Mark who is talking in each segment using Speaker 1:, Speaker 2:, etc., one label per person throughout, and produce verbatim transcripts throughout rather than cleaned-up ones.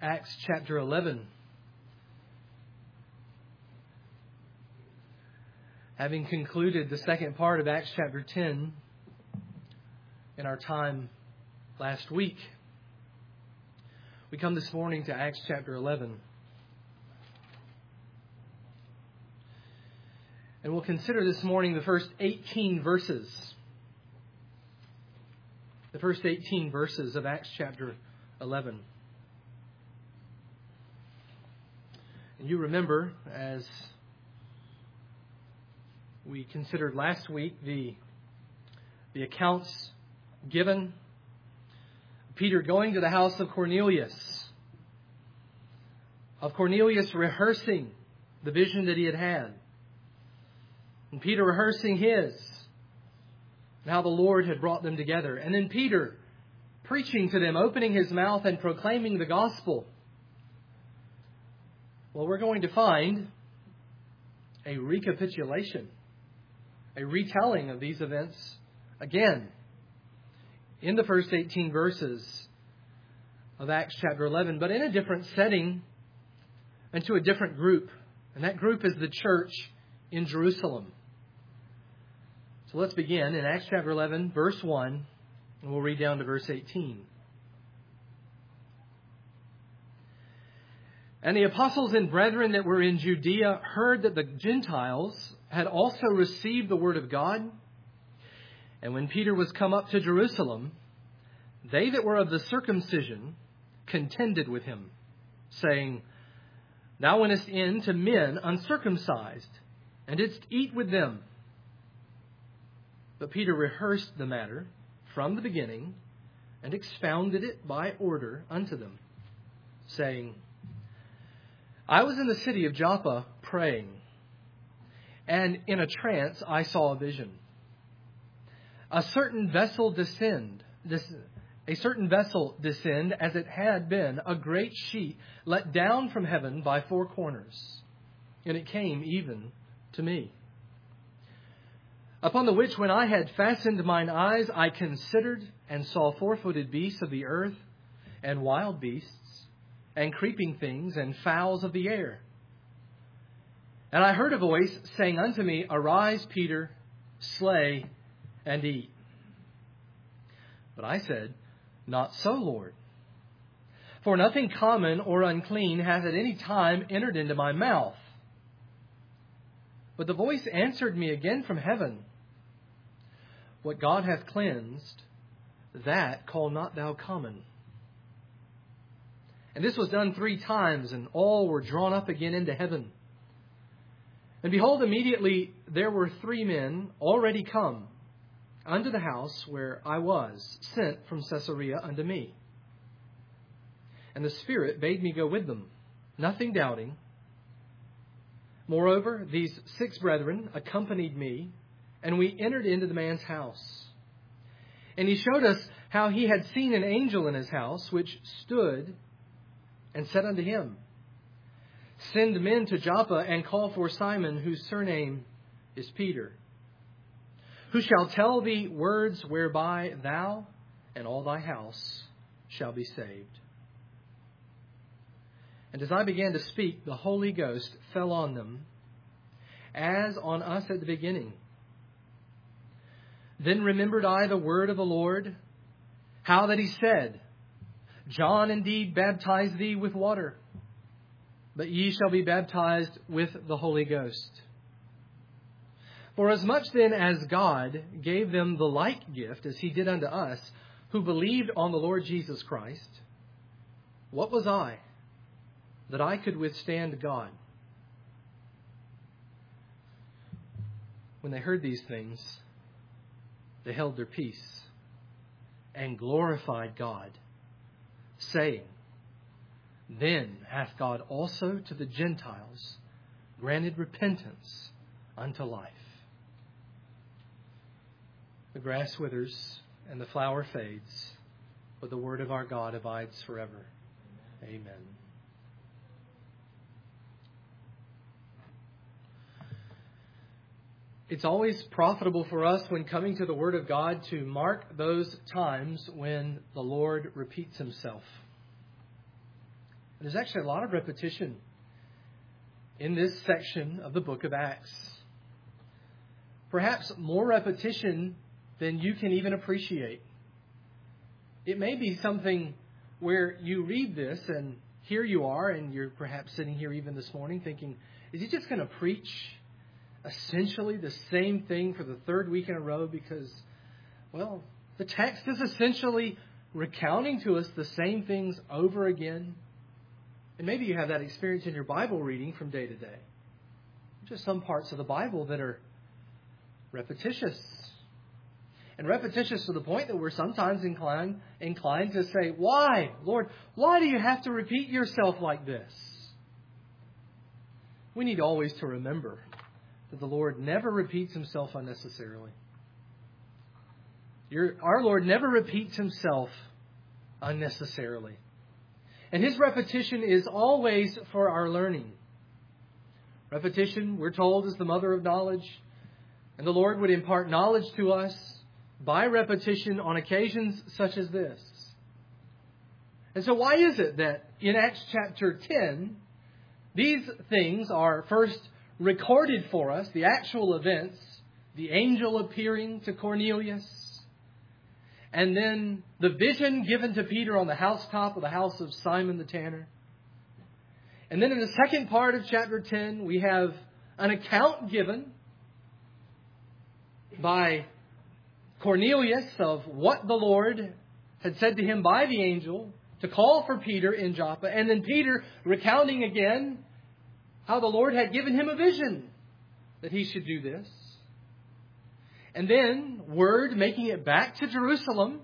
Speaker 1: Acts chapter eleven. Having concluded the second part of Acts chapter ten in our time last week, we come this morning to Acts chapter eleven. And we'll consider this morning the first eighteen verses. The first eighteen verses of Acts chapter eleven. And you remember, as we considered last week, the, the accounts given. Peter going to the house of Cornelius. Of Cornelius rehearsing the vision that he had had. And Peter rehearsing his. And how the Lord had brought them together. And then Peter preaching to them, opening his mouth and proclaiming the gospel. Well, we're going to find a recapitulation, a retelling of these events again in the first eighteen verses of Acts chapter eleven, but in a different setting and to a different group. And that group is the church in Jerusalem. So let's begin in Acts chapter eleven, verse one, and we'll read down to verse eighteen. And the apostles and brethren that were in Judea heard that the Gentiles had also received the word of God. And when Peter was come up to Jerusalem, they that were of the circumcision contended with him, saying, Thou wentest in to men uncircumcised, and didst eat with them. But Peter rehearsed the matter from the beginning, and expounded it by order unto them, saying, I was in the city of Joppa praying, and in a trance I saw a vision. A certain vessel descend, this, a certain vessel descend as it had been a great sheet let down from heaven by four corners, and it came even to me. Upon the which, when I had fastened mine eyes, I considered and saw four-footed beasts of the earth, and wild beasts, and creeping things, and fowls of the air. And I heard a voice saying unto me, Arise, Peter, slay and eat. But I said, Not so, Lord. For nothing common or unclean hath at any time entered into my mouth. But the voice answered me again from heaven, What God hath cleansed, that call not thou common. And this was done three times, and all were drawn up again into heaven. And behold, immediately there were three men already come unto the house where I was, sent from Caesarea unto me. And the Spirit bade me go with them, nothing doubting. Moreover, these six brethren accompanied me, and we entered into the man's house. And he showed us how he had seen an angel in his house, which stood and said unto him, Send men to Joppa, and call for Simon, whose surname is Peter, who shall tell thee words whereby thou and all thy house shall be saved. And as I began to speak, the Holy Ghost fell on them, as on us at the beginning. Then remembered I the word of the Lord, how that he said, John indeed baptized thee with water, but ye shall be baptized with the Holy Ghost. For as much then as God gave them the like gift as he did unto us, who believed on the Lord Jesus Christ, what was I, that I could withstand God? When they heard these things, they held their peace and glorified God, saying, Then hath God also to the Gentiles granted repentance unto life. The grass withers and the flower fades, but the word of our God abides forever. Amen. It's always profitable for us when coming to the Word of God to mark those times when the Lord repeats himself. There's actually a lot of repetition in this section of the book of Acts. Perhaps more repetition than you can even appreciate. It may be something where you read this and here you are, and you're perhaps sitting here even this morning thinking, is he just going to preach essentially the same thing for the third week in a row? Because, well, the text is essentially recounting to us the same things over again. And maybe you have that experience in your Bible reading from day to day. Just some parts of the Bible that are repetitious. And repetitious to the point that we're sometimes inclined, inclined to say, why, Lord, why do you have to repeat yourself like this? We need always to remember that the Lord never repeats himself unnecessarily. Your, our Lord never repeats himself unnecessarily. And his repetition is always for our learning. Repetition, we're told, is the mother of knowledge. And the Lord would impart knowledge to us by repetition on occasions such as this. And so why is it that in Acts chapter ten, these things are first recorded for us, the actual events, the angel appearing to Cornelius, and then the vision given to Peter on the housetop of the house of Simon the tanner. And then in the second part of chapter ten, we have an account given by Cornelius of what the Lord had said to him by the angel to call for Peter in Joppa. And then Peter recounting again how the Lord had given him a vision that he should do this. And then word making it back to Jerusalem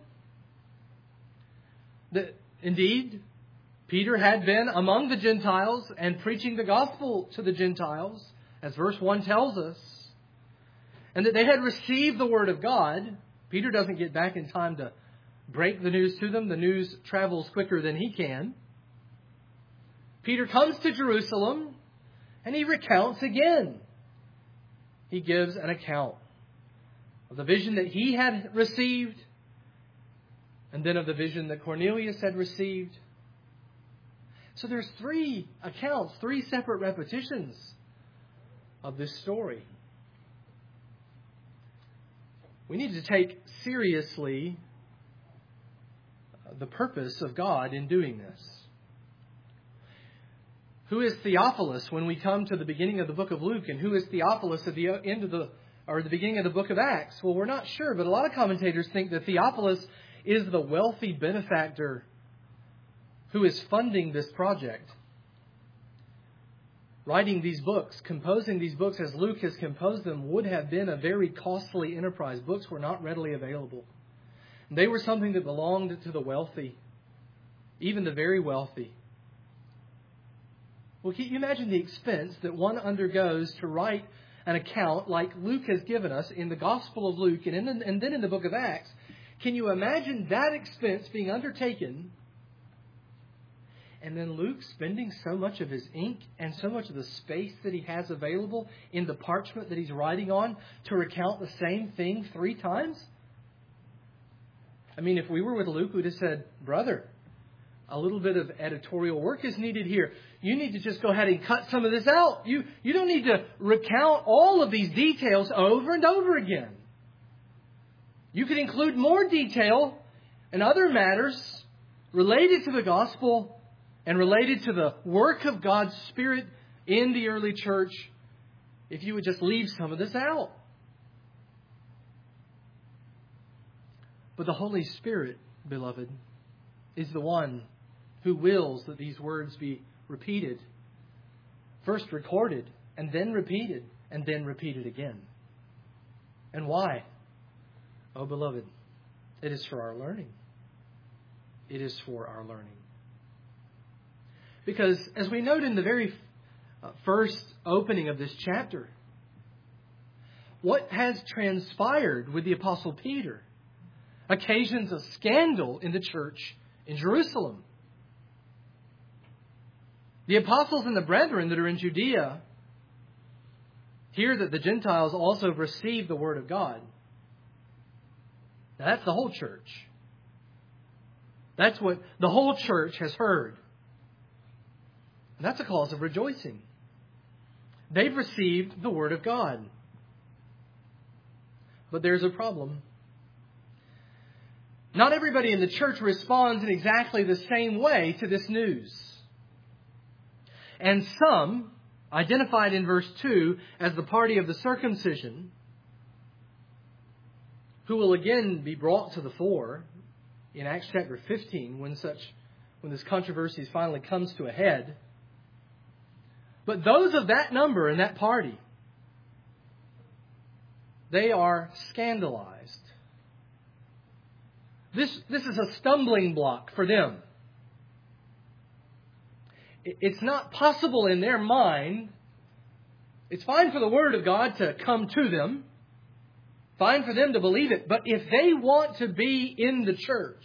Speaker 1: that indeed Peter had been among the Gentiles and preaching the gospel to the Gentiles, as verse one tells us, and that they had received the word of God. Peter doesn't get back in time to break the news to them. The news travels quicker than he can. Peter comes to Jerusalem and he recounts again. He gives an account of the vision that he had received, and then of the vision that Cornelius had received. So there's three accounts, three separate repetitions of this story. We need to take seriously the purpose of God in doing this. Who is Theophilus when we come to the beginning of the book of Luke? And who is Theophilus at the end of the, or the beginning of the book of Acts? Well, we're not sure, but a lot of commentators think that Theophilus is the wealthy benefactor who is funding this project. Writing these books, composing these books as Luke has composed them, would have been a very costly enterprise. Books were not readily available. They were something that belonged to the wealthy, even the very wealthy. Well, can you imagine the expense that one undergoes to write an account like Luke has given us in the Gospel of Luke and, in the, and then in the book of Acts? Can you imagine that expense being undertaken? And then Luke spending so much of his ink and so much of the space that he has available in the parchment that he's writing on to recount the same thing three times? I mean, if we were with Luke, we'd have said, brother, a little bit of editorial work is needed here. You need to just go ahead and cut some of this out. You, you don't need to recount all of these details over and over again. You could include more detail and other matters related to the gospel and related to the work of God's Spirit in the early church if you would just leave some of this out. But the Holy Spirit, beloved, is the one who wills that these words be repeated. First recorded, and then repeated, and then repeated again. And why? Oh, beloved, it is for our learning. It is for our learning. Because, as we note in the very first opening of this chapter, what has transpired with the Apostle Peter occasions a scandal in the church in Jerusalem. The apostles and the brethren that are in Judea hear that the Gentiles also have received the word of God. Now, that's the whole church. That's what the whole church has heard. And that's a cause of rejoicing. They've received the Word of God. But there's a problem. Not everybody in the church responds in exactly the same way to this news. And some, identified in verse two as the party of the circumcision, who will again be brought to the fore in Acts chapter fifteen when such when this controversy finally comes to a head. But those of that number in that party, they are scandalized. This, this is a stumbling block for them. It's not possible in their mind. It's fine for the Word of God to come to them. Fine for them to believe it. But if they want to be in the church,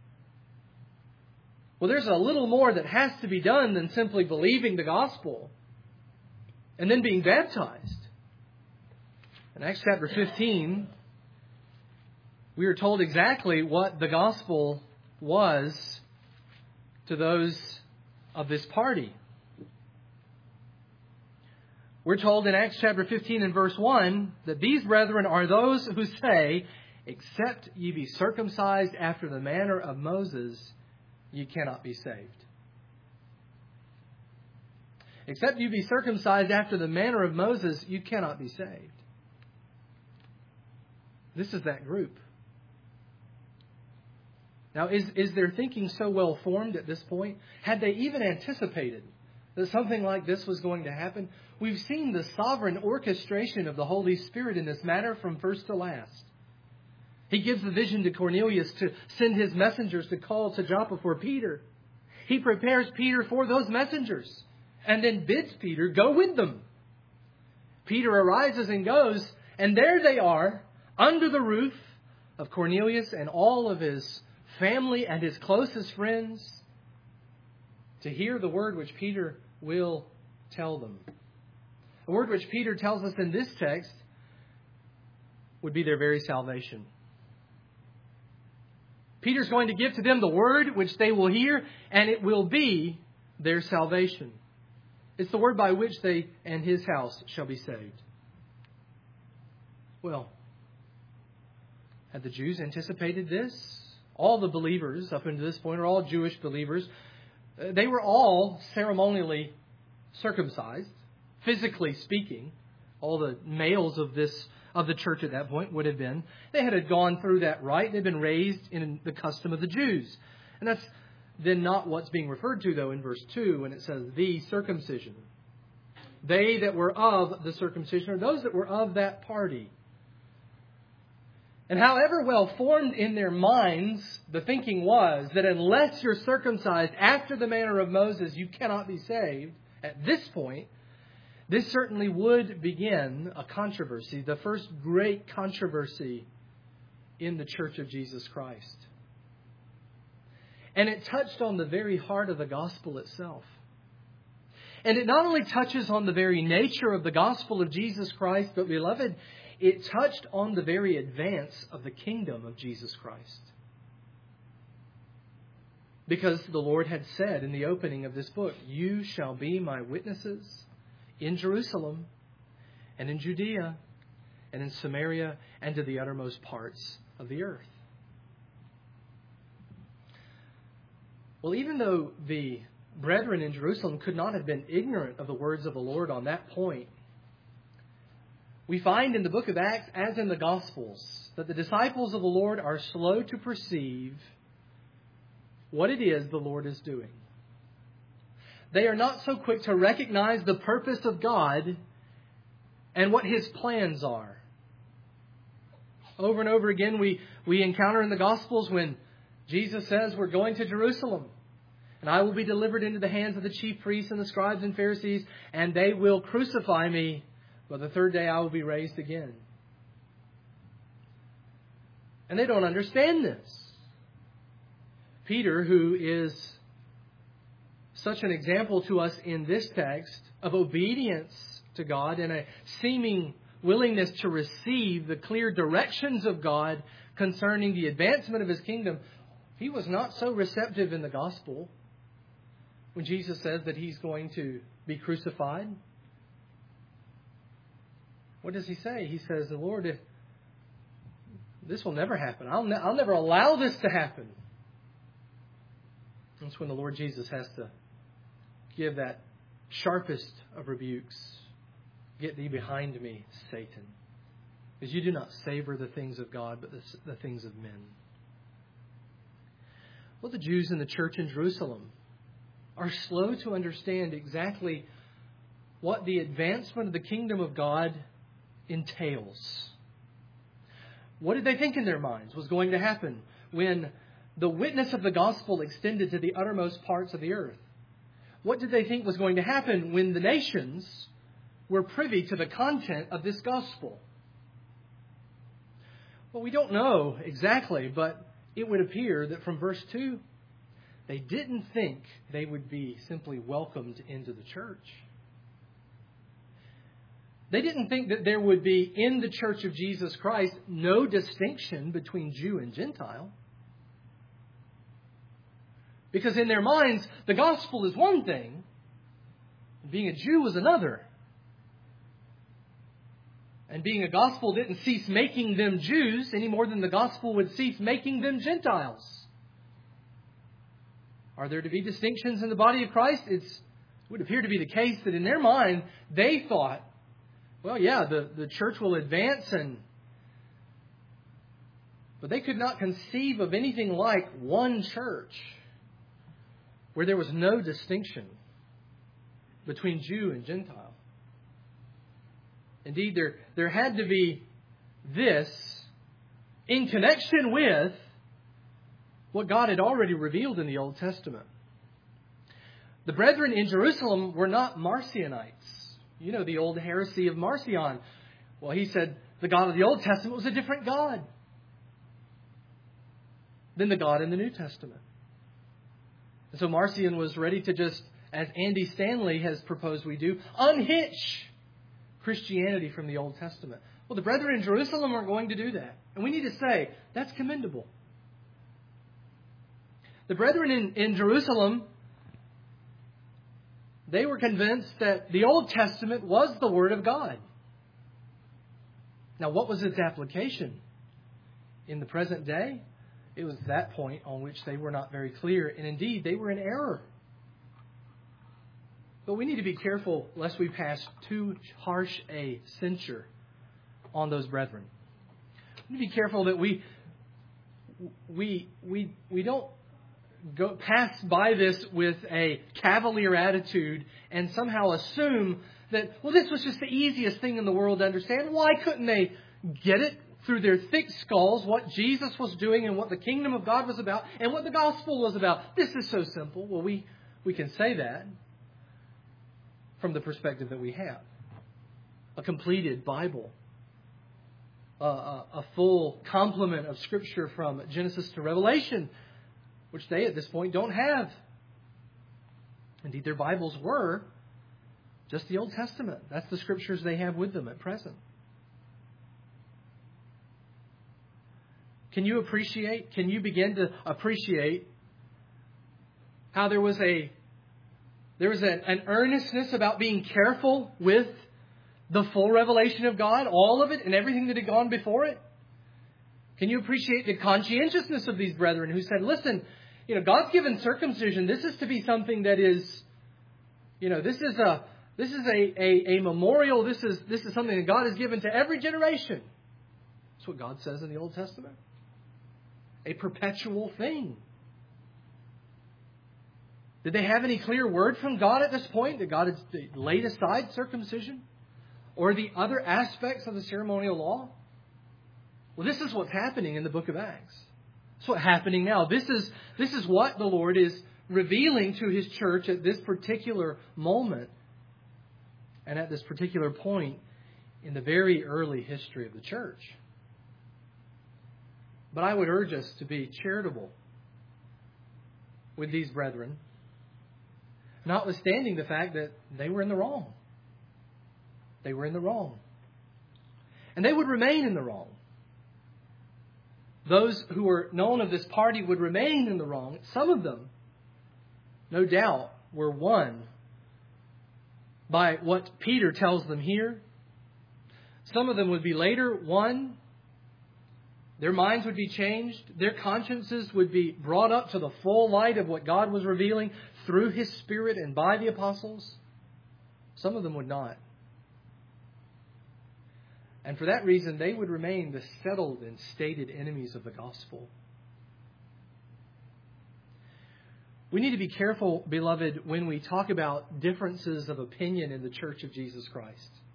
Speaker 1: well, there's a little more that has to be done than simply believing the gospel and then being baptized. In Acts chapter fifteen, we are told exactly what the gospel was to those of this party. We're told in Acts chapter fifteen and verse one that these brethren are those who say, except ye be circumcised after the manner of Moses, ye cannot be saved. Except you be circumcised after the manner of Moses, you cannot be saved. This is that group. Now, is, is their thinking so well formed at this point? Had they even anticipated that something like this was going to happen? We've seen the sovereign orchestration of the Holy Spirit in this matter from first to last. He gives the vision to Cornelius to send his messengers to call to Joppa for Peter. He prepares Peter for those messengers and then bids Peter go with them. Peter arises and goes, and there they are under the roof of Cornelius and all of his family and his closest friends to hear the word which Peter will tell them. The word which Peter tells us in this text would be their very salvation. Peter's going to give to them the word which they will hear, and it will be their salvation. It's the word by which they and his house shall be saved. Well, had the Jews anticipated this? All the believers up until this point are all Jewish believers. They were all ceremonially circumcised, physically speaking. All the males of this of the church at that point would have been. They had gone through that rite. They'd been raised in the custom of the Jews. And that's then not what's being referred to, though, in verse two when it says the circumcision. They that were of the circumcision are those that were of that party. And however well formed in their minds the thinking was that unless you're circumcised after the manner of Moses, you cannot be saved, at this point, this certainly would begin a controversy, the first great controversy in the Church of Jesus Christ. And it touched on the very heart of the gospel itself. And it not only touches on the very nature of the gospel of Jesus Christ, but beloved, it touched on the very advance of the kingdom of Jesus Christ. Because the Lord had said in the opening of this book, you shall be my witnesses in Jerusalem and in Judea and in Samaria and to the uttermost parts of the earth. Well, even though the brethren in Jerusalem could not have been ignorant of the words of the Lord on that point, we find in the book of Acts, as in the Gospels, that the disciples of the Lord are slow to perceive what it is the Lord is doing. They are not so quick to recognize the purpose of God and what His plans are. Over and over again, we, we encounter in the Gospels when Jesus says, we're going to Jerusalem, and I will be delivered into the hands of the chief priests and the scribes and Pharisees, and they will crucify me, but the third day I will be raised again. And they don't understand this. Peter, who is such an example to us in this text of obedience to God and a seeming willingness to receive the clear directions of God concerning the advancement of His kingdom, he was not so receptive in the gospel. when Jesus says that He's going to be crucified? What does He say? He says, "The Lord, if this will never happen. I'll, ne- I'll never allow this to happen." That's when the Lord Jesus has to give that sharpest of rebukes. "Get thee behind me, Satan, because you do not savor the things of God, but the, the things of men." Well, the Jews in the church in Jerusalem are slow to understand exactly what the advancement of the kingdom of God entails. What did they think in their minds was going to happen when the witness of the gospel extended to the uttermost parts of the earth? What did they think was going to happen when the nations were privy to the content of this gospel? Well, we don't know exactly, but it would appear that from verse two, they didn't think they would be simply welcomed into the church. They didn't think that there would be in the church of Jesus Christ no distinction between Jew and Gentile. Because in their minds, the gospel is one thing, being a Jew was another. And being a gospel didn't cease making them Jews any more than the gospel would cease making them Gentiles. Are there to be distinctions in the body of Christ? It's, it would appear to be the case that in their mind, they thought, well, yeah, the, the church will advance, and but they could not conceive of anything like one church where there was no distinction between Jew and Gentile. Indeed, there, there had to be this in connection with what God had already revealed in the Old Testament. The brethren in Jerusalem were not Marcionites. You know the old heresy of Marcion. Well, he said the God of the Old Testament was a different God than the God in the New Testament. And so Marcion was ready to just, as Andy Stanley has proposed we do, unhitch Christianity from the Old Testament. Well, the brethren in Jerusalem are going to do that. And we need to say, that's commendable. The brethren in, in Jerusalem, they were convinced that the Old Testament was the Word of God. Now, what was its application in the present day? It was that point on which they were not very clear. And indeed, they were in error. But we need to be careful lest we pass too harsh a censure on those brethren. We need to be careful that we we we we don't go pass by this with a cavalier attitude and somehow assume that, well, this was just the easiest thing in the world to understand. Why couldn't they get it through their thick skulls what Jesus was doing and what the kingdom of God was about and what the gospel was about? This is so simple. Well, we, we can say that from the perspective that we have. A completed Bible. A, a, a full complement of Scripture from Genesis to Revelation, which they at this point don't have. Indeed, their Bibles were just the Old Testament. That's the Scriptures they have with them at present. Can you appreciate, can you begin to appreciate how there was a there was a, an earnestness about being careful with the full revelation of God, all of it and everything that had gone before it? Can you appreciate the conscientiousness of these brethren who said, listen, you know, God's given circumcision. This is to be something that is, you know, this is a this is a, a, a memorial. This is this is something that God has given to every generation. That's what God says in the Old Testament. A perpetual thing. Did they have any clear word from God at this point that God had laid aside circumcision or the other aspects of the ceremonial law? Well, this is what's happening in the book of Acts. It's what's happening now. This is, this is what the Lord is revealing to His church at this particular moment and at this particular point in the very early history of the church. But I would urge us to be charitable with these brethren, notwithstanding the fact that they were in the wrong. They were in the wrong. And they would remain in the wrong. Those who were known of this party would remain in the wrong. Some of them, no doubt, were won by what Peter tells them here. Some of them would be later won. Their minds would be changed. Their consciences would be brought up to the full light of what God was revealing through His Spirit and by the apostles. Some of them would not. And for that reason, they would remain the settled and stated enemies of the gospel. We need to be careful, beloved, when we talk about differences of opinion in the Church of Jesus Christ.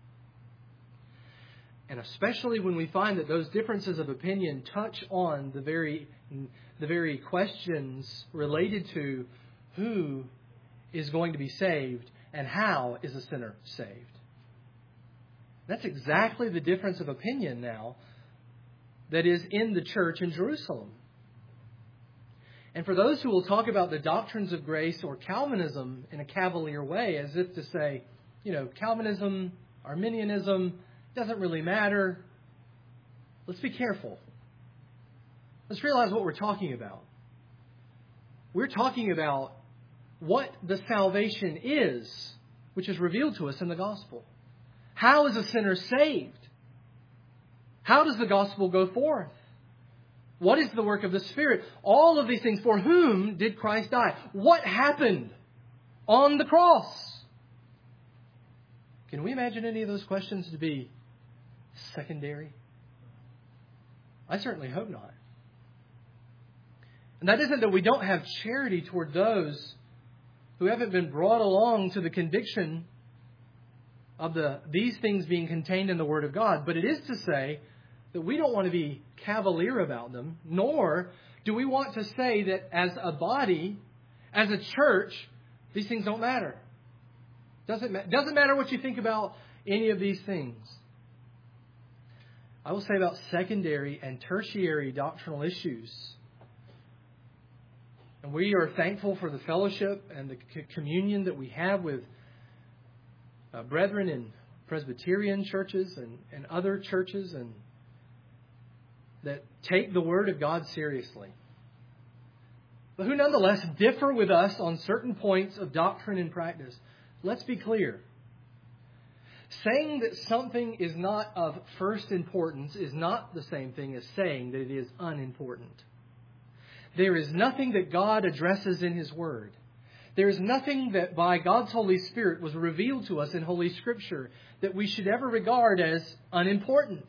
Speaker 1: And especially when we find that those differences of opinion touch on the very, the very questions related to who is going to be saved and how is a sinner saved. That's exactly the difference of opinion now that is in the church in Jerusalem. And for those who will talk about the doctrines of grace or Calvinism in a cavalier way, as if to say, you know, Calvinism, Arminianism, doesn't really matter. Let's be careful. Let's realize what we're talking about. We're talking about what the salvation is, which is revealed to us in the gospel. How is a sinner saved? How does the gospel go forth? What is the work of the Spirit? All of these things. For whom did Christ die? What happened on the cross? Can we imagine any of those questions to be secondary? I certainly hope not. And that isn't that we don't have charity toward those who haven't been brought along to the conviction of the these things being contained in the Word of God. But it is to say that we don't want to be cavalier about them, nor do we want to say that as a body, as a church, these things don't matter. Doesn't, ma- doesn't matter what you think about any of these things. I will say about secondary and tertiary doctrinal issues. And we are thankful for the fellowship and the c- communion that we have with uh, brethren in Presbyterian churches and, and other churches and that take the Word of God seriously, but who nonetheless differ with us on certain points of doctrine and practice. Let's be clear. Saying that something is not of first importance is not the same thing as saying that it is unimportant. There is nothing that God addresses in His Word. There is nothing that by God's Holy Spirit was revealed to us in Holy Scripture that we should ever regard as unimportant.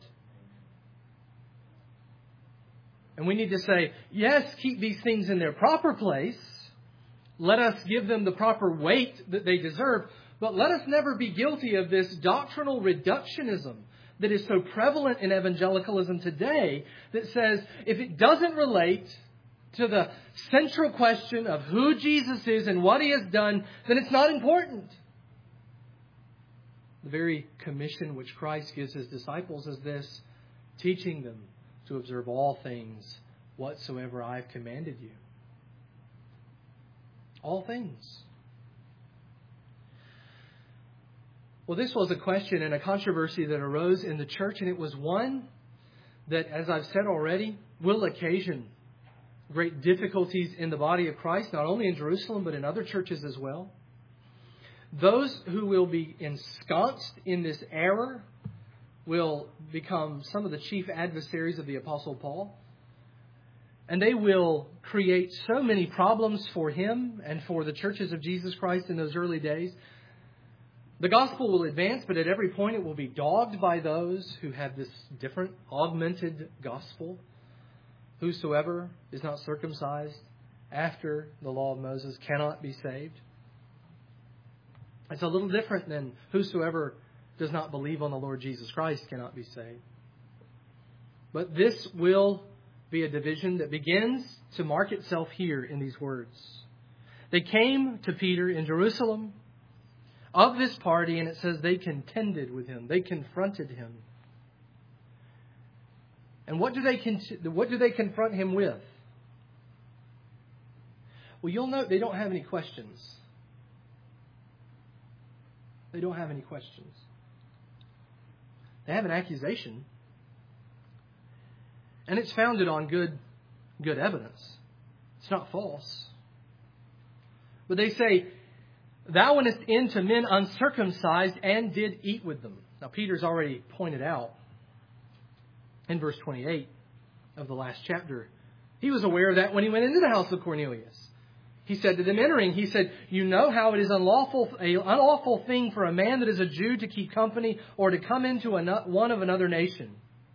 Speaker 1: And we need to say, yes, keep these things in their proper place. Let us give them the proper weight that they deserve. But let us never be guilty of this doctrinal reductionism that is so prevalent in evangelicalism today that says if it doesn't relate to the central question of who Jesus is and what He has done, then it's not important. The very commission which Christ gives His disciples is this, teaching them to observe all things whatsoever I have commanded you. All things. Well, this was a question and a controversy that arose in the church, and it was one that, as I've said already, will occasion great difficulties in the body of Christ, not only in Jerusalem, but in other churches as well. Those who will be ensconced in this error will become some of the chief adversaries of the Apostle Paul. And they will create so many problems for him and for the churches of Jesus Christ in those early days. The gospel will advance, but at every point it will be dogged by those who have this different, augmented gospel. Whosoever is not circumcised after the law of Moses cannot be saved. It's a little different than whosoever does not believe on the Lord Jesus Christ cannot be saved. But this will be a division that begins to mark itself here in these words. They came to Peter in Jerusalem of this party, and it says they contended with him. They confronted him. And what do they what do they confront him with? Well, you'll note they don't have any questions. They don't have any questions. They have an accusation. And it's founded on good, good evidence. It's not false. But they say, Thou wentest in to men uncircumcised and did eat with them. Now, Peter's already pointed out in verse twenty-eight of the last chapter. He was aware of that when he went into the house of Cornelius. He said to them entering, he said, you know how it is unlawful, a unlawful thing for a man that is a Jew to keep company or to come into a, one of another nation.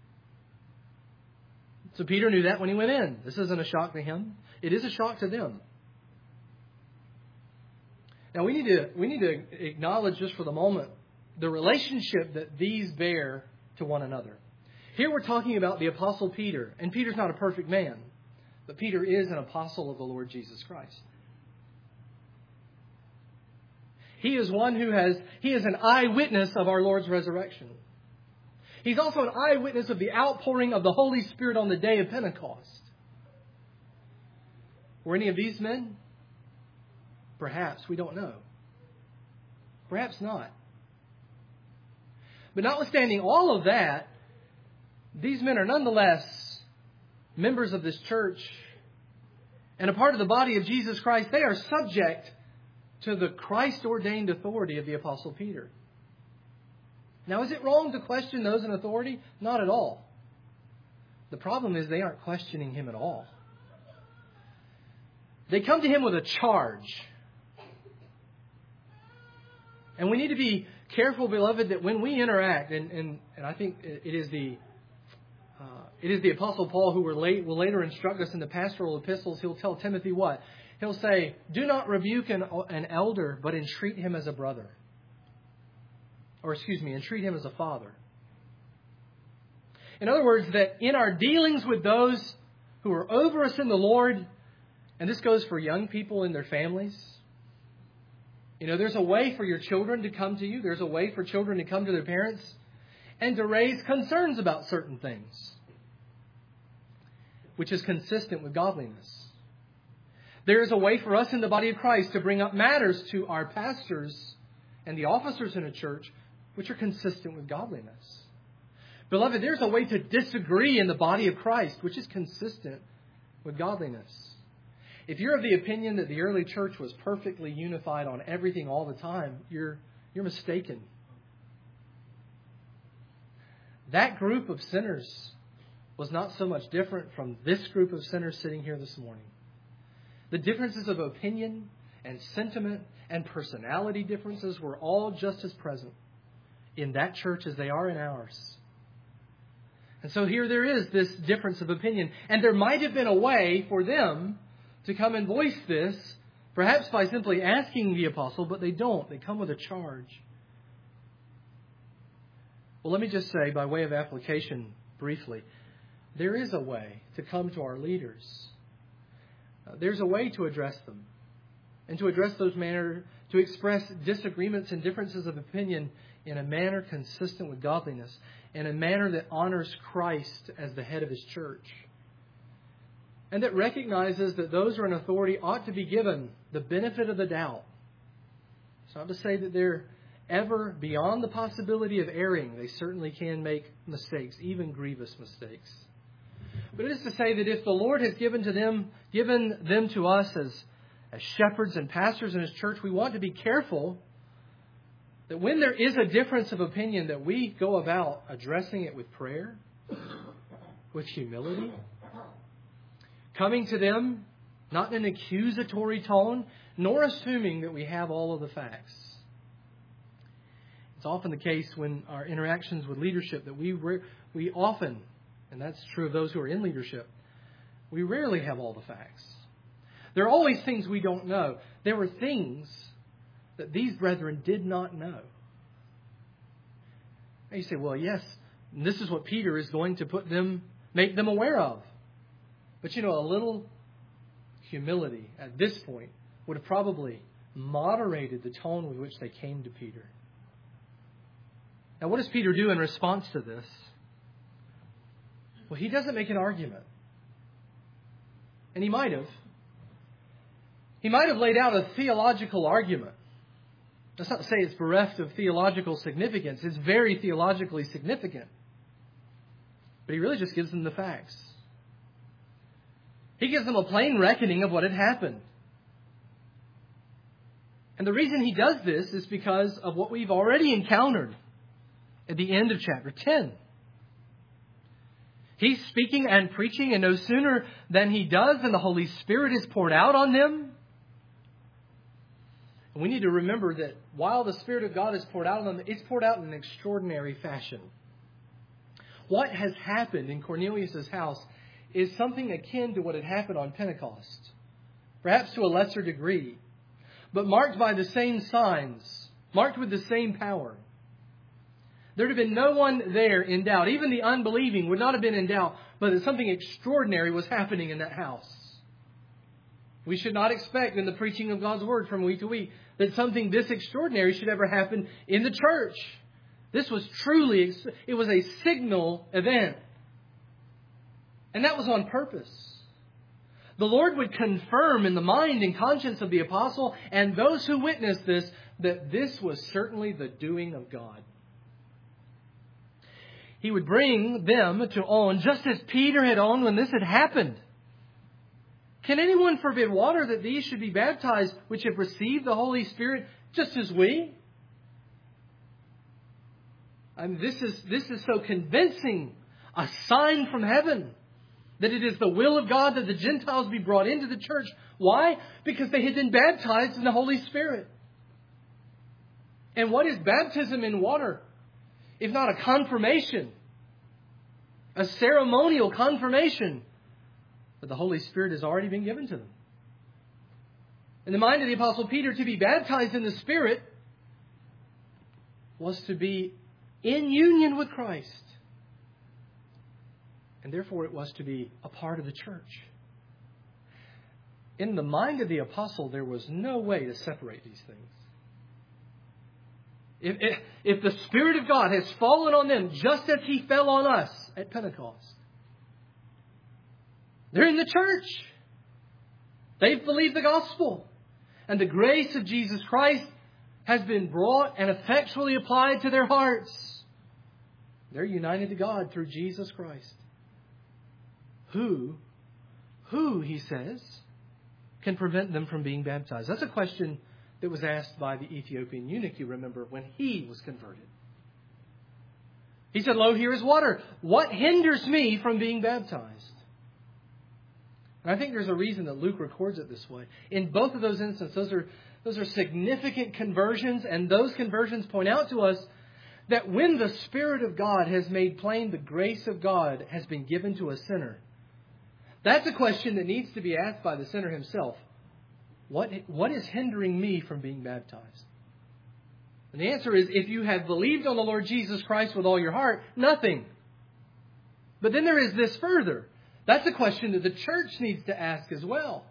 Speaker 1: So Peter knew that when he went in. This isn't a shock to him. It is a shock to them. Now we need to we need to acknowledge just for the moment the relationship that these bear to one another. Here we're talking about the Apostle Peter. And Peter's not a perfect man. But Peter is an apostle of the Lord Jesus Christ. He is one who has, he is an eyewitness of our Lord's resurrection. He's also an eyewitness of the outpouring of the Holy Spirit on the day of Pentecost. Were any of these men? Perhaps. We don't know. Perhaps not. But notwithstanding all of that, these men are nonetheless members of this church and a part of the body of Jesus Christ. They are subject to the Christ-ordained authority of the Apostle Peter. Now, is it wrong to question those in authority? Not at all. The problem is they aren't questioning him at all. They come to him with a charge. And we need to be careful, beloved, that when we interact, and, and, and I think it is the uh, it is the Apostle Paul who will, late, will later instruct us in the pastoral epistles. He'll tell Timothy what? He'll say, do not rebuke an, an elder, but entreat him as a brother. Or excuse me, entreat him as a father. In other words, that in our dealings with those who are over us in the Lord, and this goes for young people and their families, you know, there's a way for your children to come to you. There's a way for children to come to their parents and to raise concerns about certain things, which is consistent with godliness. There is a way for us in the body of Christ to bring up matters to our pastors and the officers in a church which are consistent with godliness. Beloved, there's a way to disagree in the body of Christ which is consistent with godliness. If you're of the opinion that the early church was perfectly unified on everything all the time, you're, you're mistaken. That group of sinners was not so much different from this group of sinners sitting here this morning. The differences of opinion and sentiment and personality differences were all just as present in that church as they are in ours. And so here there is this difference of opinion. And there might have been a way for them to come and voice this, perhaps by simply asking the apostle, but they don't. They come with a charge. Well, let me just say, by way of application briefly, there is a way to come to our leaders. Uh, there's a way to address them. And to address those manner, to express disagreements and differences of opinion in a manner consistent with godliness, in a manner that honors Christ as the head of His church. And that recognizes that those who are in authority ought to be given the benefit of the doubt. It's not to say that they're ever beyond the possibility of erring. They certainly can make mistakes, even grievous mistakes. But it is to say that if the Lord has given to them, given them to us as, as shepherds and pastors in His church, we want to be careful that when there is a difference of opinion, that we go about addressing it with prayer, with humility, coming to them not in an accusatory tone, nor assuming that we have all of the facts. It's often the case when our interactions with leadership that we re- we often, and that's true of those who are in leadership, we rarely have all the facts. There are always things we don't know. There were things that these brethren did not know. And you say, well, yes, this is what Peter is going to put them, make them aware of. But you know, a little humility at this point would have probably moderated the tone with which they came to Peter. Now, what does Peter do in response to this? Well, he doesn't make an argument. And he might have. He might have laid out a theological argument. That's not to say it's bereft of theological significance. It's very theologically significant. But he really just gives them the facts. He gives them a plain reckoning of what had happened. And the reason he does this is because of what we've already encountered at the end of chapter ten. He's speaking and preaching, and no sooner than he does, and the Holy Spirit is poured out on them. And we need to remember that while the Spirit of God is poured out on them, it's poured out in an extraordinary fashion. What has happened in Cornelius' house is something akin to what had happened on Pentecost, perhaps to a lesser degree, but marked by the same signs, marked with the same power. There would have been no one there in doubt. Even the unbelieving would not have been in doubt, but that something extraordinary was happening in that house. We should not expect in the preaching of God's Word from week to week that something this extraordinary should ever happen in the church. This was truly, it was a signal event. And that was on purpose. The Lord would confirm in the mind and conscience of the apostle and those who witnessed this that this was certainly the doing of God. He would bring them to own, just as Peter had owned when this had happened. Can anyone forbid water that these should be baptized, which have received the Holy Spirit just as we? I mean, this is, this is so convincing, a sign from heaven, that it is the will of God that the Gentiles be brought into the church. Why? Because they had been baptized in the Holy Spirit. And what is baptism in water, if not a confirmation, a ceremonial confirmation that the Holy Spirit has already been given to them? In the mind of the Apostle Peter, to be baptized in the Spirit was to be in union with Christ. And therefore it was to be a part of the church. In the mind of the apostle, there was no way to separate these things. If, if, if the Spirit of God has fallen on them just as He fell on us at Pentecost, they're in the church. They've believed the gospel. And the grace of Jesus Christ has been brought and effectually applied to their hearts. They're united to God through Jesus Christ. Who, who, he says, can prevent them from being baptized? That's a question that was asked by the Ethiopian eunuch, you remember, when he was converted. He said, "Lo, here is water. What hinders me from being baptized?" And I think there's a reason that Luke records it this way. In both of those instances, those are, those are significant conversions, and those conversions point out to us that when the Spirit of God has made plain the grace of God has been given to a sinner, that's a question that needs to be asked by the sinner himself. What, what is hindering me from being baptized? And the answer is, if you have believed on the Lord Jesus Christ with all your heart, nothing. But then there is this further. That's a question that the church needs to ask as well.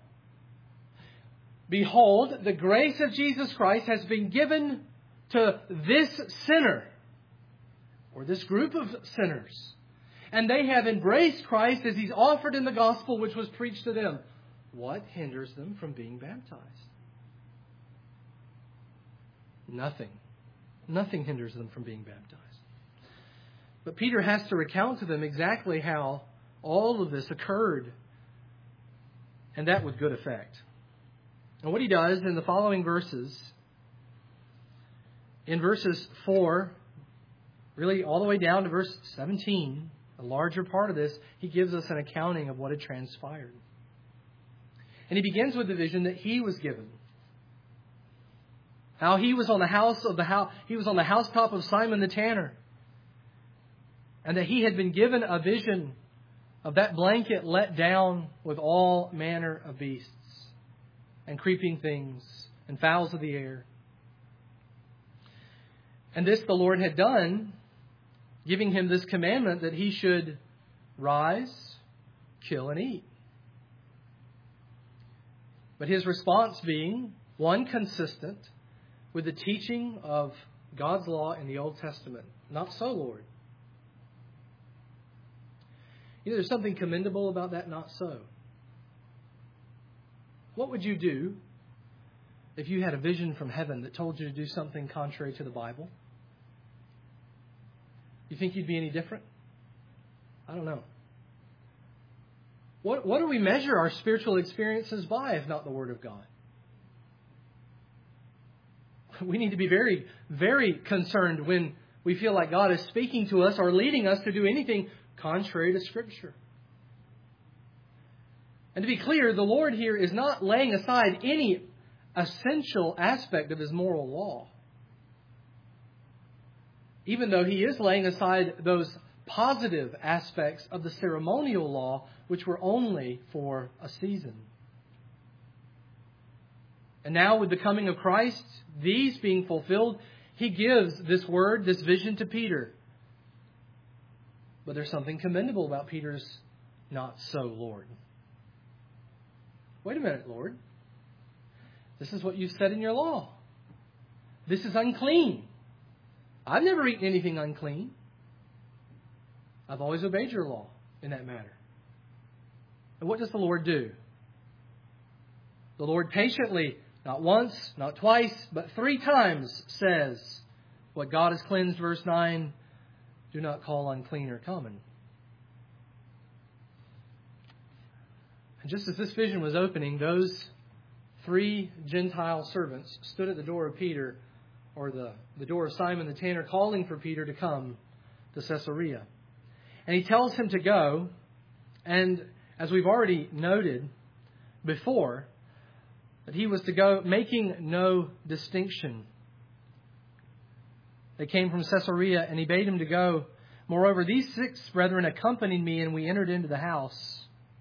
Speaker 1: Behold, the grace of Jesus Christ has been given to this sinner, or this group of sinners. And they have embraced Christ as He's offered in the gospel which was preached to them. What hinders them from being baptized? Nothing. Nothing hinders them from being baptized. But Peter has to recount to them exactly how all of this occurred. And that with good effect. And what he does in the following verses, in verses four, really all the way down to verse seventeen, a larger part of this, he gives us an accounting of what had transpired. And he begins with the vision that he was given. How he was on the house of the house, he was on the housetop of Simon the tanner. And that he had been given a vision of that blanket let down with all manner of beasts and creeping things and fowls of the air. And this the Lord had done, giving him this commandment that he should rise, kill, and eat. But his response being, one, consistent with the teaching of God's law in the Old Testament. Not so, Lord. You know, there's something commendable about that, not so. What would you do if you had a vision from heaven that told you to do something contrary to the Bible? You think you'd be any different? I don't know. What, what do we measure our spiritual experiences by, if not the Word of God? we need to be very, very concerned when we feel like God is speaking to us or leading us to do anything contrary to Scripture. And to be clear, the Lord here is not laying aside any essential aspect of His moral law. Even though He is laying aside those positive aspects of the ceremonial law, which were only for a season. And now with the coming of Christ, these being fulfilled, He gives this word, this vision to Peter. But there's something commendable about Peter's "not so, Lord." Wait a minute, Lord. This is what you said in your law. This is unclean. I've never eaten anything unclean. I've always obeyed your law in that matter. And what does the Lord do? The Lord patiently, not once, not twice, but three times says, what God has cleansed, verse nine, do not call unclean or common. And just as this vision was opening, those three Gentile servants stood at the door of Peter, or the, the door of Simon the tanner, calling for Peter to come to Caesarea. And he tells him to go, and as we've already noted before, that he was to go making no distinction. They came from Caesarea, and he bade him to go. Moreover, these six brethren accompanied me, and we entered into the house.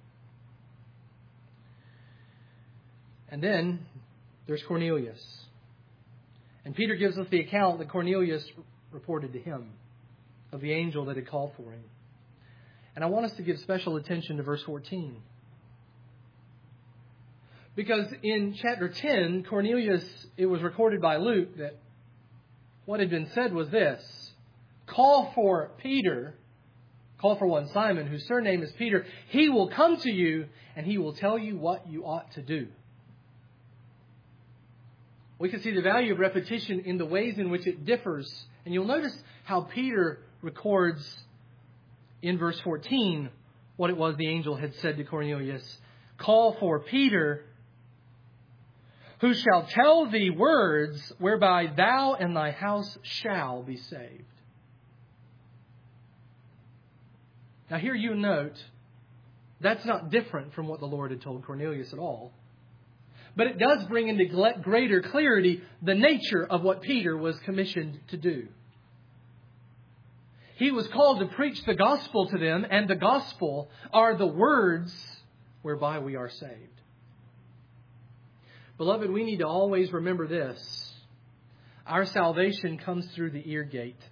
Speaker 1: And then there's Cornelius. And Peter gives us the account that Cornelius reported to him of the angel that had called for him. And I want us to give special attention to verse fourteen. Because in chapter ten, Cornelius, it was recorded by Luke that what had been said was this: call for Peter, call for one Simon, whose surname is Peter. He will come to you and he will tell you what you ought to do. We can see the value of repetition in the ways in which it differs. And you'll notice how Peter records in verse fourteen what it was the angel had said to Cornelius. Call for Peter, who shall tell thee words whereby thou and thy house shall be saved. Now here you note, that's not different from what the Lord had told Cornelius at all. But it does bring into greater clarity the nature of what Peter was commissioned to do. He was called to preach the gospel to them, and the gospel are the words whereby we are saved. Beloved, we need to always remember this. Our salvation comes through the ear gate.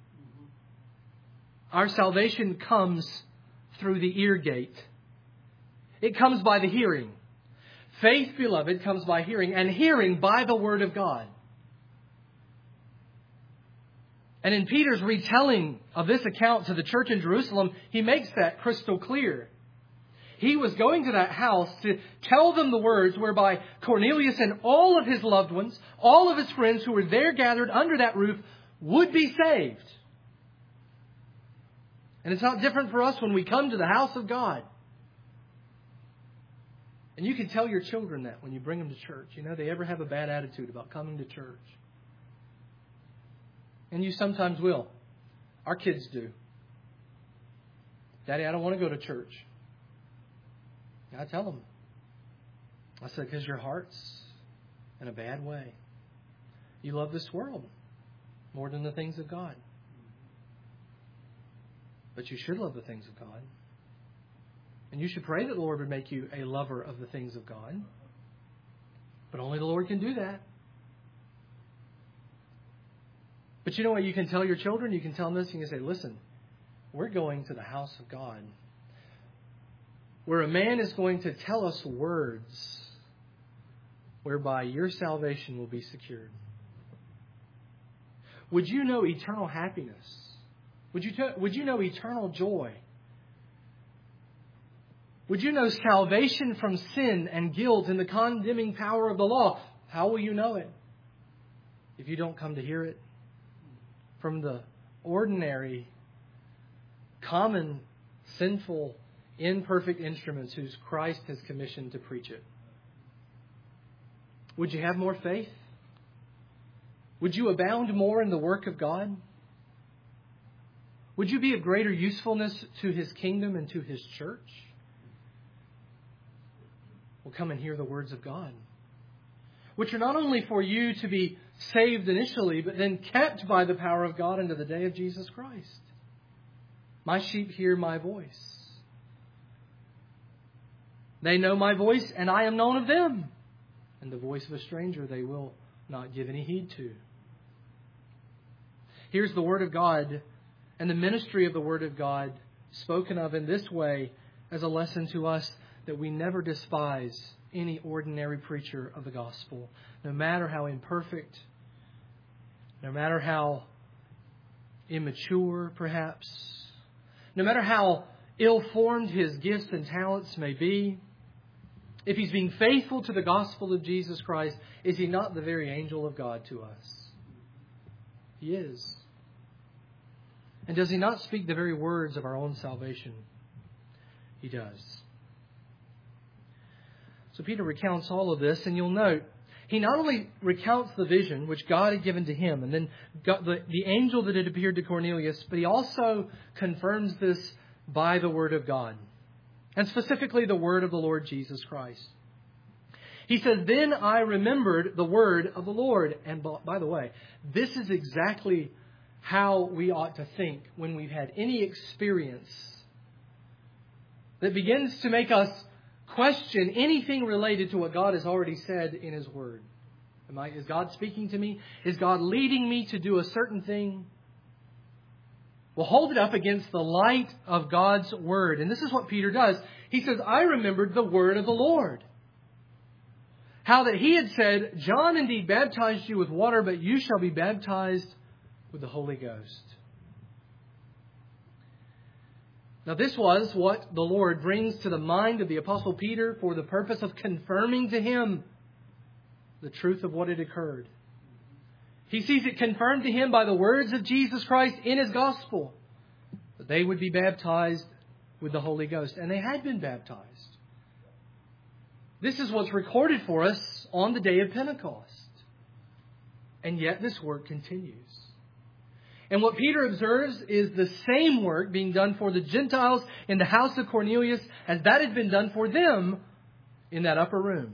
Speaker 1: Our salvation comes through the ear gate. It comes by the hearing. Faith, beloved, comes by hearing, and hearing by the Word of God. And in Peter's retelling of this account to the church in Jerusalem, he makes that crystal clear. He was going to that house to tell them the words whereby Cornelius and all of his loved ones, all of his friends who were there gathered under that roof, would be saved. And it's not different for us when we come to the house of God. And you can tell your children that when you bring them to church. You know, they ever have a bad attitude about coming to church. And you sometimes will. Our kids do. Daddy, I don't want to go to church. I tell them. I said, because your heart's in a bad way. You love this world more than the things of God. But you should love the things of God. And you should pray that the Lord would make you a lover of the things of God. But only the Lord can do that. But you know what you can tell your children? You can tell them this. You can say, listen, we're going to the house of God, where a man is going to tell us words whereby your salvation will be secured. Would you know eternal happiness? Would you, t- would you know eternal joy? Would you know salvation from sin and guilt and the condemning power of the law? How will you know it? If you don't come to hear it from the ordinary, common, sinful, imperfect instruments whose Christ has commissioned to preach it. Would you have more faith? Would you abound more in the work of God? Would you be of greater usefulness to His kingdom and to His church? Well, come and hear the words of God, which are not only for you to be saved initially, but then kept by the power of God unto the day of Jesus Christ. My sheep hear my voice. They know my voice, and I am known of them. And the voice of a stranger they will not give any heed to. Here's the Word of God and the ministry of the Word of God spoken of in this way as a lesson to us that we never despise any ordinary preacher of the gospel, no matter how imperfect, no matter how immature perhaps, no matter how ill-formed his gifts and talents may be. If he's being faithful to the gospel of Jesus Christ, is he not the very angel of God to us? He is. And does he not speak the very words of our own salvation? He does. So Peter recounts all of this, and you'll note, he not only recounts the vision which God had given to him, and then got the, the angel that had appeared to Cornelius, but he also confirms this by the Word of God, and specifically the Word of the Lord Jesus Christ. He says, "Then I remembered the word of the Lord." And by the way, this is exactly how we ought to think when we've had any experience that begins to make us question anything related to what God has already said in His Word. Am I, is God speaking to me? Is God leading me to do a certain thing? Well, hold it up against the light of God's Word. And this is what Peter does. He says, "I remembered the word of the Lord. How that He had said, 'John indeed baptized you with water, but you shall be baptized with the Holy Ghost.'" Now this was what the Lord brings to the mind of the Apostle Peter for the purpose of confirming to him the truth of what had occurred. He sees it confirmed to him by the words of Jesus Christ in His gospel, that they would be baptized with the Holy Ghost. And they had been baptized. This is what's recorded for us on the day of Pentecost. And yet this work continues. And what Peter observes is the same work being done for the Gentiles in the house of Cornelius as that had been done for them in that upper room.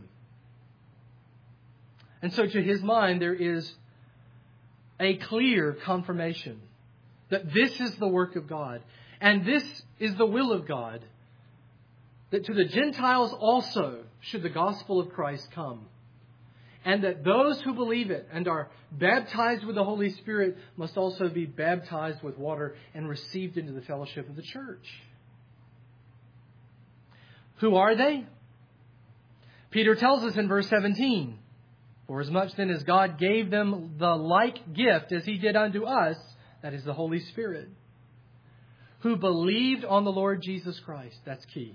Speaker 1: And so to his mind there is a clear confirmation that this is the work of God. And this is the will of God. That to the Gentiles also should the gospel of Christ come. And that those who believe it and are baptized with the Holy Spirit must also be baptized with water and received into the fellowship of the church. Who are they? Peter tells us in verse seventeen, "For as much then as God gave them the like gift as He did unto us," that is the Holy Spirit, "who believed on the Lord Jesus Christ." That's key.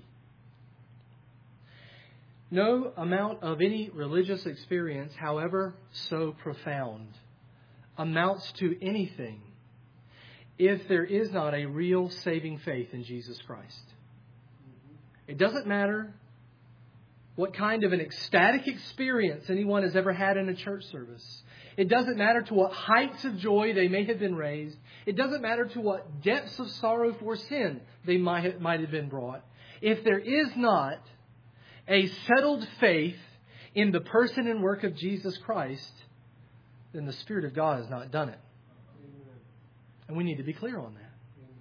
Speaker 1: No amount of any religious experience, however so profound, amounts to anything if there is not a real saving faith in Jesus Christ. It doesn't matter what kind of an ecstatic experience anyone has ever had in a church service. It doesn't matter to what heights of joy they may have been raised. It doesn't matter to what depths of sorrow for sin they might have, might have been brought. If there is not a settled faith in the person and work of Jesus Christ, then the Spirit of God has not done it. And we need to be clear on that.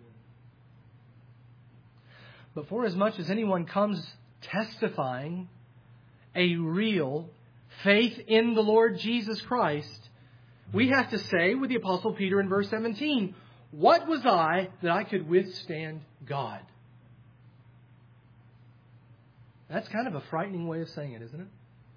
Speaker 1: But for as much as anyone comes testifying a real faith in the Lord Jesus Christ, we have to say with the Apostle Peter in verse seventeen, "What was I that I could withstand God?" That's kind of a frightening way of saying it, isn't it?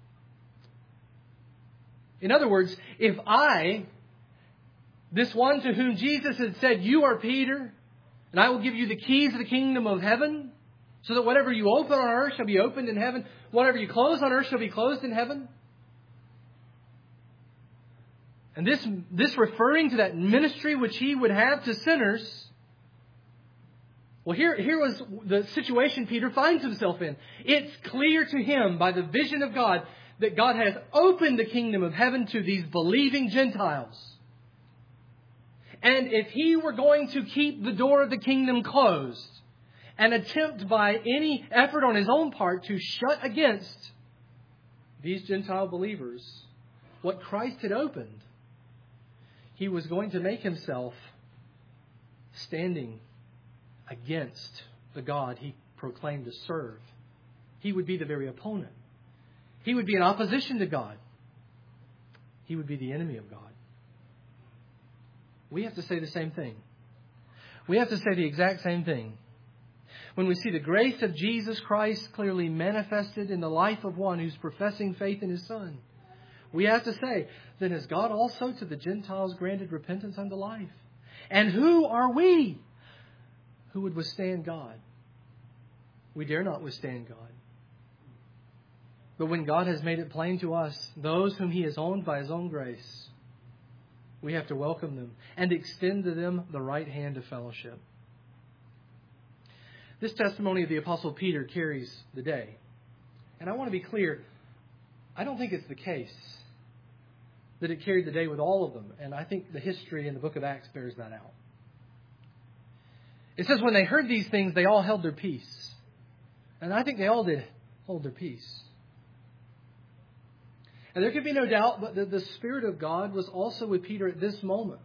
Speaker 1: In other words, if I, this one to whom Jesus had said, "You are Peter, and I will give you the keys of the kingdom of heaven, so that whatever you open on earth shall be opened in heaven, whatever you close on earth shall be closed in heaven." And this, this referring to that ministry which He would have to sinners. Well, here, here was the situation Peter finds himself in. It's clear to him by the vision of God that God has opened the kingdom of heaven to these believing Gentiles. And if He were going to keep the door of the kingdom closed and attempt by any effort on His own part to shut against these Gentile believers what Christ had opened, He was going to make Himself standing against the God He proclaimed to serve. He would be the very opponent. He would be in opposition to God. He would be the enemy of God. We have to say the same thing. We have to say the exact same thing. When we see the grace of Jesus Christ clearly manifested in the life of one who's professing faith in His Son, we have to say, then has God also to the Gentiles granted repentance unto life? And who are we who would withstand God? We dare not withstand God. But when God has made it plain to us, those whom He has owned by His own grace, we have to welcome them and extend to them the right hand of fellowship. This testimony of the Apostle Peter carries the day. And I want to be clear, I don't think it's the case that it carried the day with all of them. And I think the history in the book of Acts bears that out. It says when they heard these things, they all held their peace. And I think they all did hold their peace. And there could be no doubt, but the, the Spirit of God was also with Peter at this moment.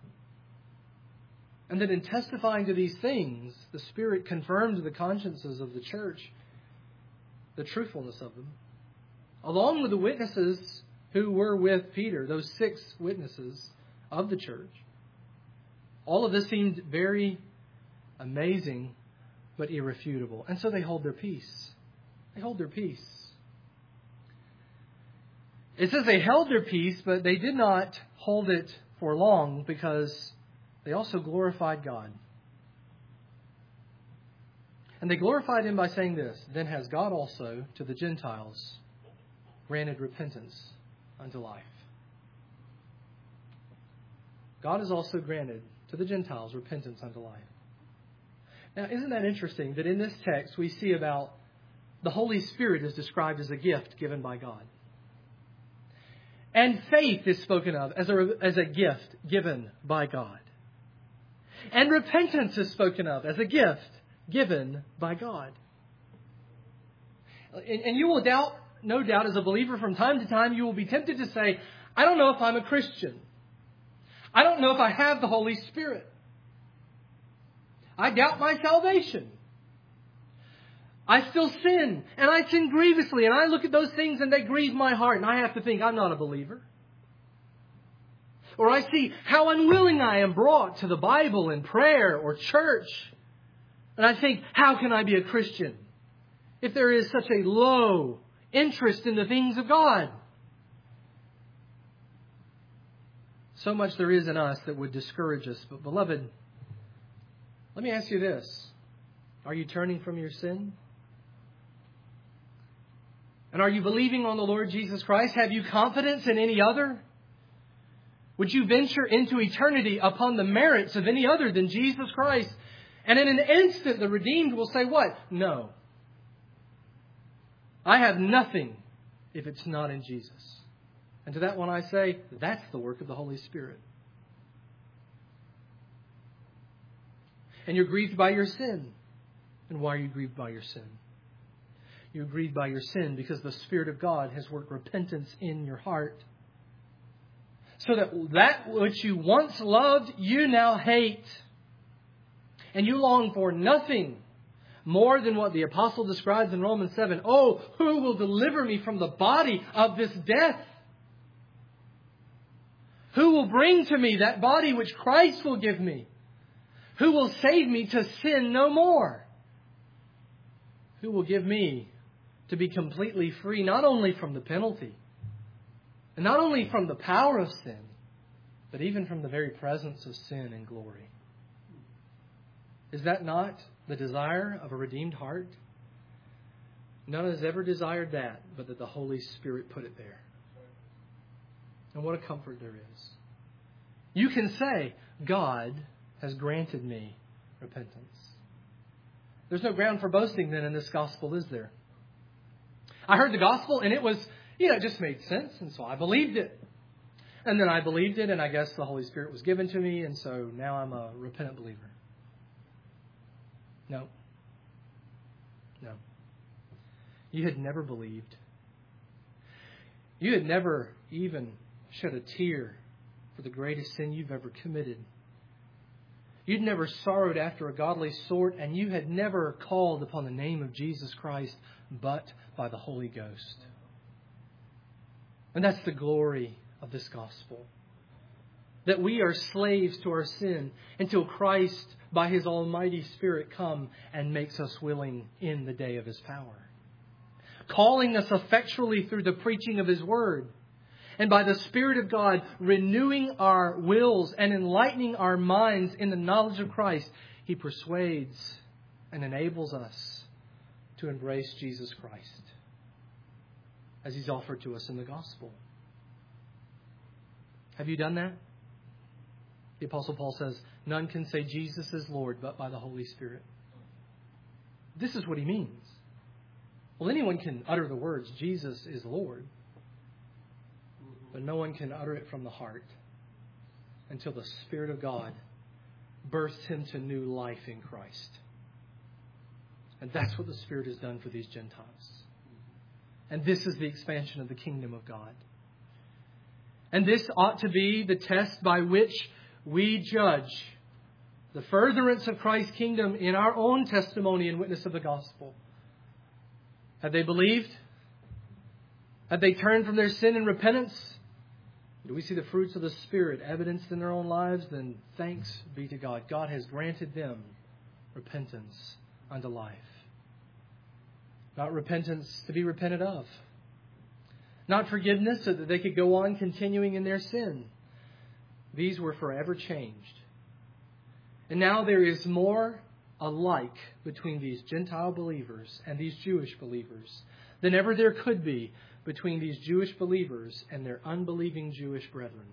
Speaker 1: And that in testifying to these things, the Spirit confirmed the consciences of the church, the truthfulness of them, along with the witnesses who were with Peter, those six witnesses of the church. All of this seemed very amazing, but irrefutable. And so they hold their peace. They hold their peace. It says they held their peace, but they did not hold it for long because they also glorified God. And they glorified Him by saying this, then has God also to the Gentiles granted repentance unto life. God has also granted to the Gentiles repentance unto life. Now, isn't that interesting that in this text we see about the Holy Spirit is described as a gift given by God. And faith is spoken of as a, as a gift given by God. And repentance is spoken of as a gift given by God. And, and you will doubt, no doubt, as a believer from time to time, you will be tempted to say, I don't know if I'm a Christian. I don't know if I have the Holy Spirit. I doubt my salvation. I still sin, and I sin grievously, and I look at those things and they grieve my heart, and I have to think I'm not a believer. Or I see how unwilling I am brought to the Bible and prayer or church, and I think, how can I be a Christian if there is such a low interest in the things of God? So much there is in us that would discourage us. But beloved, let me ask you this. Are you turning from your sin? And are you believing on the Lord Jesus Christ? Have you confidence in any other? Would you venture into eternity upon the merits of any other than Jesus Christ? And in an instant, the redeemed will say what? No. I have nothing if it's not in Jesus. And to that one I say, that's the work of the Holy Spirit. And you're grieved by your sin. And why are you grieved by your sin? You're grieved by your sin because the Spirit of God has worked repentance in your heart. So that that which you once loved, you now hate. And you long for nothing more than what the apostle describes in Romans seven. Oh, who will deliver me from the body of this death? Who will bring to me that body which Christ will give me? Who will save me to sin no more? Who will give me to be completely free, not only from the penalty, and not only from the power of sin, but even from the very presence of sin and glory? Is that not the desire of a redeemed heart? None has ever desired that, but that the Holy Spirit put it there. And what a comfort there is. You can say, God has granted me repentance. There's no ground for boasting then in this gospel, is there? I heard the gospel and it was you know, it just made sense, and so I believed it. And then I believed it, and I guess the Holy Spirit was given to me, and so now I'm a repentant believer. No. No. You had never believed. You had never even shed a tear for the greatest sin you've ever committed. You'd never sorrowed after a godly sort, and you had never called upon the name of Jesus Christ but by the Holy Ghost. And that's the glory of this gospel. That we are slaves to our sin until Christ, by His Almighty Spirit, come and makes us willing in the day of His power. Calling us effectually through the preaching of His Word. And by the Spirit of God, renewing our wills and enlightening our minds in the knowledge of Christ, He persuades and enables us to embrace Jesus Christ as He's offered to us in the gospel. Have you done that? The Apostle Paul says, none can say Jesus is Lord but by the Holy Spirit. This is what he means. Well, anyone can utter the words, Jesus is Lord. But no one can utter it from the heart until the Spirit of God births him to new life in Christ. And that's what the Spirit has done for these Gentiles. And this is the expansion of the kingdom of God. And this ought to be the test by which we judge the furtherance of Christ's kingdom in our own testimony and witness of the gospel. Have they believed? Have they turned from their sin in repentance? Do we see the fruits of the Spirit evidenced in their own lives? Then thanks be to God. God has granted them repentance unto life. Not repentance to be repented of. Not forgiveness so that they could go on continuing in their sin. These were forever changed. And now there is more alike between these Gentile believers and these Jewish believers than ever there could be between these Jewish believers and their unbelieving Jewish brethren.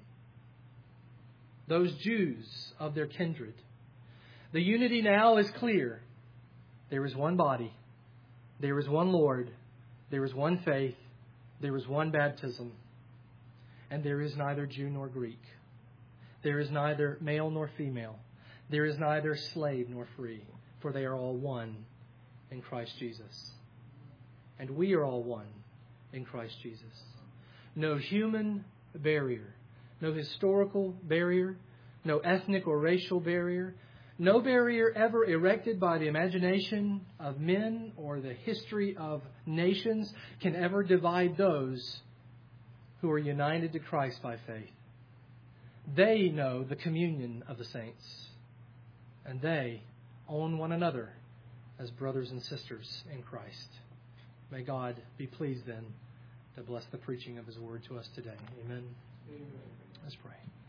Speaker 1: Those Jews of their kindred. The unity now is clear. There is one body. There is one Lord. There is one faith. There is one baptism. And there is neither Jew nor Greek. There is neither male nor female. There is neither slave nor free. For they are all one in Christ Jesus. And we are all one in Christ Jesus. No human barrier. No historical barrier. No ethnic or racial barrier. No barrier ever erected by the imagination of men or the history of nations can ever divide those who are united to Christ by faith. They know the communion of the saints, and they own one another as brothers and sisters in Christ. May God be pleased then to bless the preaching of His word to us today. Amen. Amen. Let's pray.